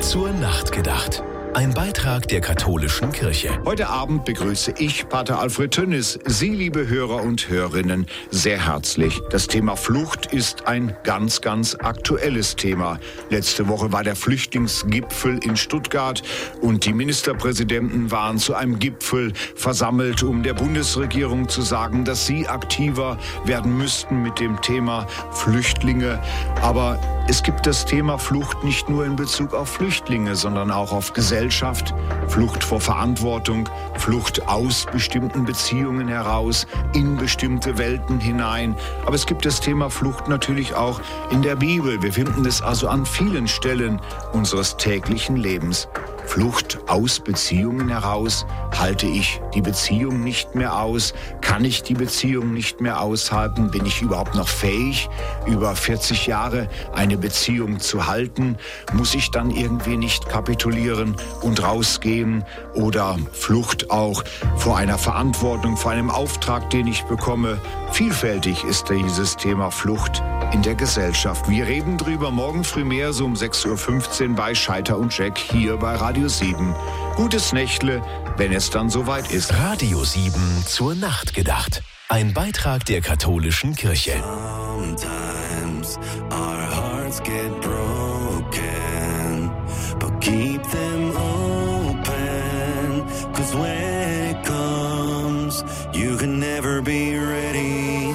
zur Nacht gedacht. Ein Beitrag der katholischen Kirche. Heute Abend begrüße ich Pater Alfred Tönnis, Sie, liebe Hörer und Hörerinnen, sehr herzlich. Das Thema Flucht ist ein ganz, ganz aktuelles Thema. Letzte Woche war der Flüchtlingsgipfel in Stuttgart und die Ministerpräsidenten waren zu einem Gipfel versammelt, um der Bundesregierung zu sagen, dass sie aktiver werden müssten mit dem Thema Flüchtlinge. Aber es gibt das Thema Flucht nicht nur in Bezug auf Flüchtlinge, sondern auch auf Gesellschaft, Flucht vor Verantwortung, Flucht aus bestimmten Beziehungen heraus, in bestimmte Welten hinein. Aber es gibt das Thema Flucht natürlich auch in der Bibel. Wir finden es also an vielen Stellen unseres täglichen Lebens. Flucht aus Beziehungen heraus. Halte ich die Beziehung nicht mehr aus? Kann ich die Beziehung nicht mehr aushalten? Bin ich überhaupt noch fähig, über 40 Jahre eine Beziehung zu halten? Muss ich dann irgendwie nicht kapitulieren und rausgehen? Oder Flucht auch vor einer Verantwortung, vor einem Auftrag, den ich bekomme? Vielfältig ist dieses Thema Flucht in der Gesellschaft. Wir reden drüber morgen früh mehr, so um 6.15 Uhr bei Scheiter und Jack hier bei Radio 7. Gutes Nächtle, wenn es dann soweit ist. Radio 7 zur Nacht gedacht. Ein Beitrag der katholischen Kirche. Sometimes our hearts get broken, but keep them open, 'cause when it comes, you can never be ready.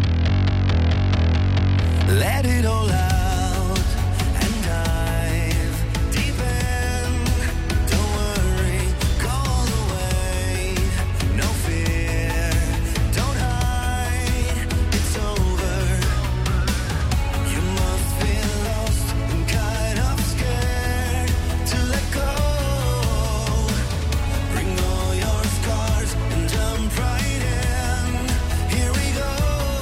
Let it all out and dive deep in. Don't worry, go all the way. No fear, don't hide. It's over. You must feel lost and kind of scared to let go. Bring all your scars and jump right in. Here we go.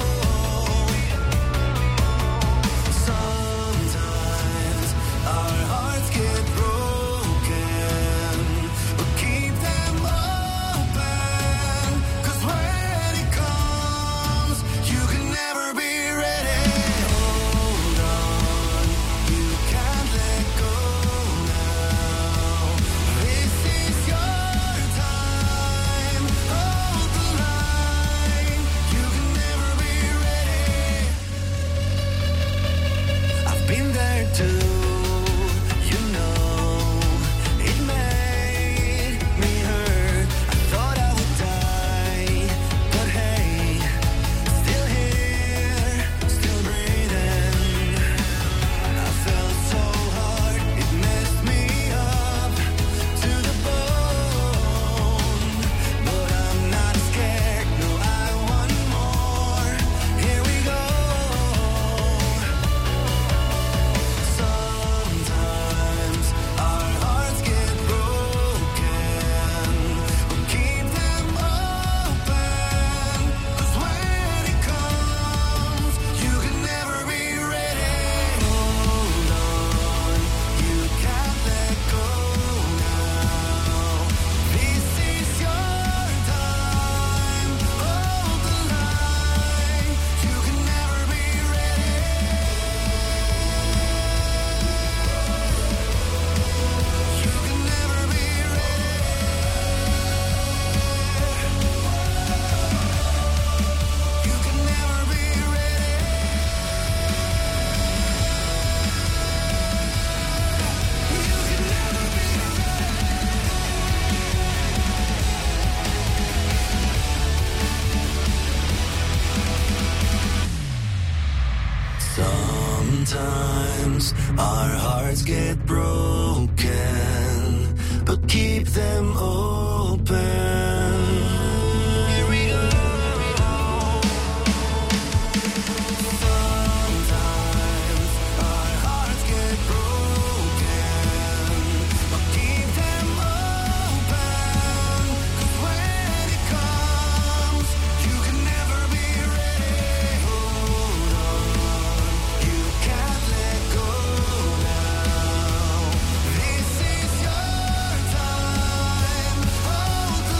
Sometimes our hearts get broken, but keep them open, 'cause when it comes, you can never be ready. Hold on, you can't let go now. This is your time. Hold the line, you can never be ready. I've been there too, you know, it made me hurt. I thought I would die, but hey, still here, still breathing. I felt so hard, it messed me up to the bone. But I'm not scared, no, I want more. Here we go. Sometimes our hearts get broken, but keep them open, 'cause when it comes, you can never be ready. Hold on, you can't let go now. This is your time. Hold the line, you can never be ready. You can never be ready. You can never be ready. Sometimes our hearts get broken, but keep them open. Here we go. Sometimes our hearts get broken, but keep them open, 'cause when it comes, you can never be ready. Hold on, you can't let go now. This is your time. Hold the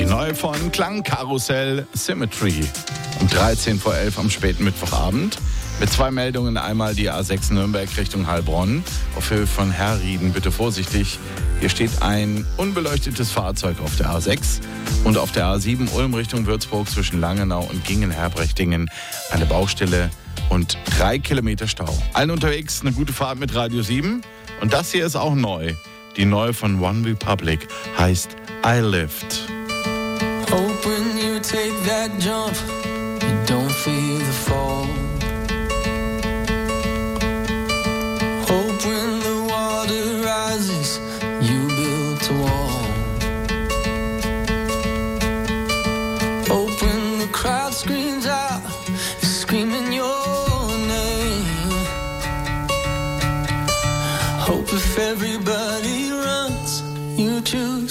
Die neue von Klangkarussell Symmetry. Um 13 vor 11 am späten Mittwochabend. Mit 2 Meldungen. Einmal die A6 Nürnberg Richtung Heilbronn. Auf Höhe von Herrieden bitte vorsichtig. Hier steht ein unbeleuchtetes Fahrzeug auf der A6. Und auf der A7 Ulm Richtung Würzburg zwischen Langenau und Gingen-Herbrechtingen eine Baustelle und 3 Kilometer Stau. Allen unterwegs eine gute Fahrt mit Radio 7. Und das hier ist auch neu. Die neue von One Republic heißt I Lift. Hope when you take that jump, you don't feel the fall. Hope when the water rises, you build a wall. Hope when the crowd screams out, screaming your name. Hope if everybody runs, you choose